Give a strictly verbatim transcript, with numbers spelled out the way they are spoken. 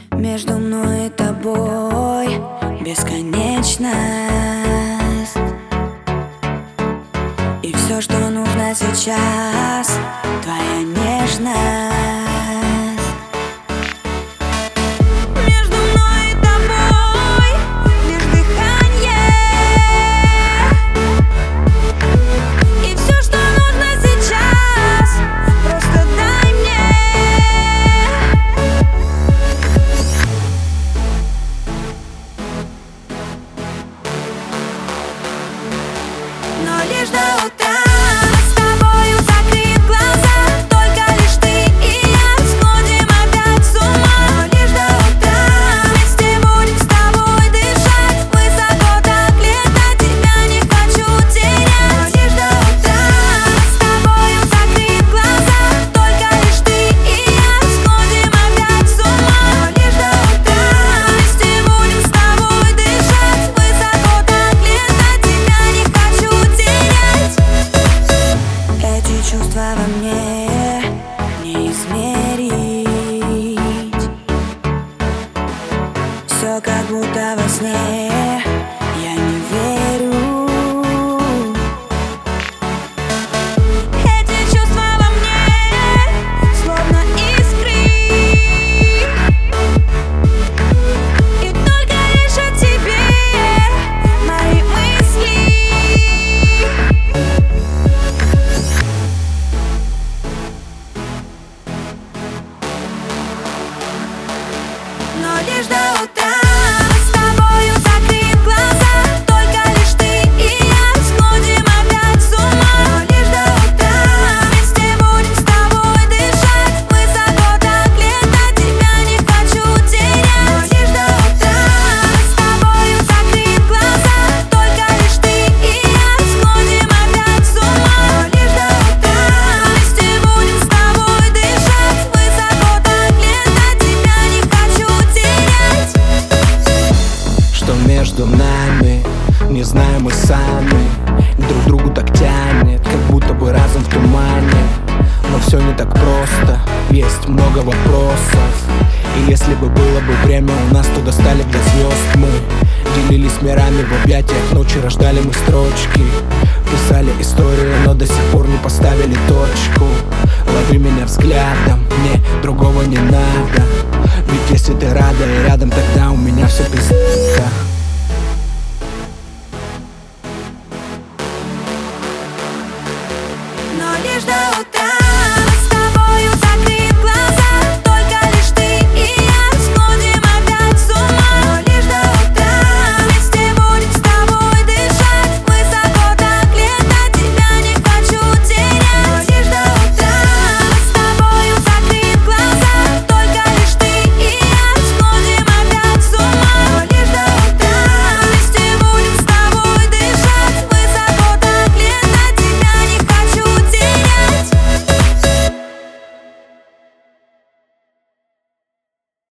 Между мной и тобой бесконечность, и все, что нужно сейчас, твоя нежность. Между мной и тобой лишь дыхание, и все, что нужно сейчас, просто дай мне. Но лишь до утра с тобою закрыв глаза, только лишь ты и я сходим опять с ума. Но лишь до утра вместе будем с тобой дышать, высоко так летать, тебя не хочу терять. Но лишь до утра с тобою закрыв глаза, только лишь ты и я сходим опять с ума. Но лишь до утра вместе будем с тобой дышать, высоко так летать, тебя не хочу терять. Эти чувства во мне не измерить. Все как будто во сне, я не верю. Эти чувства во мне словно искры, и только лишь о тебе мои мысли. Но лишь до утра с тобою закрыв глаза, только лишь ты и я сходим опять с ума. Но лишь до утра вместе будем с тобой дышать, высоко так летать, тебя не хочу терять. Но лишь до утра с тобою закрыв глаза, только лишь ты и я сходим опять с ума. Но лишь до утра вместе будем с тобой дышать, высоко так летать, тебя не хочу терять. Что между нами, не знаем мы сами. К друг другу так тянет, как будто бы разом в тумане. Но все не так просто, есть много вопросов. И если бы было бы время у нас, то достали до звезд мы. Делились мирами в объятиях, ночи рождали мы строчки. Писали историю, но до сих пор не поставили точку. Лови меня взглядом, мне другого не надо. Ведь если ты рада и рядом, тогда у меня все пизда.